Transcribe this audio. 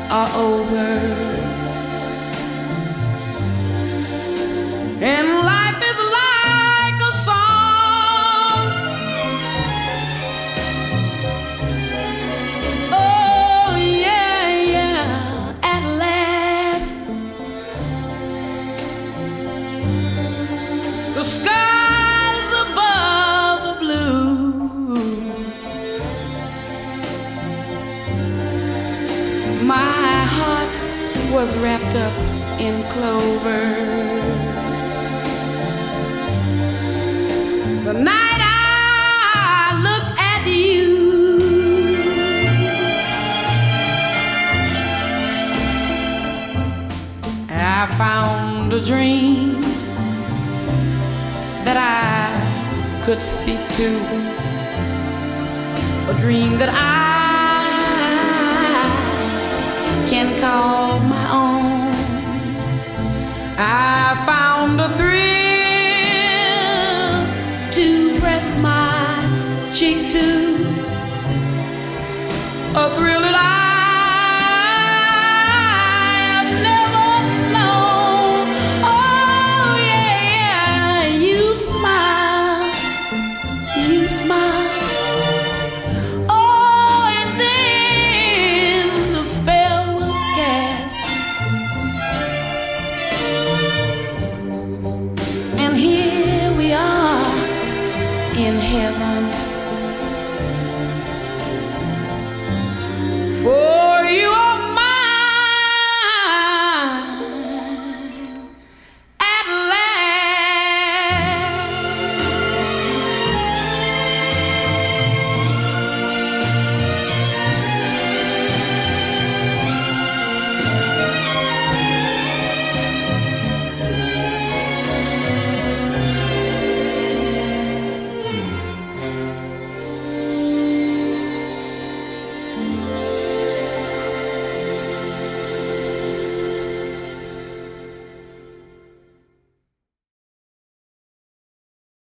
are over, and life is like a song. Oh yeah, yeah, at last the skies above are blue. My heart was wrapped up in clover. The night I looked at you, I found a dream that I could speak to, a dream that I can call my own. I found a thrill to press my cheek to, a thrill that I've never known. Oh yeah, you smile, you smile. Oh, and then the spell was cast, and here we are in heaven.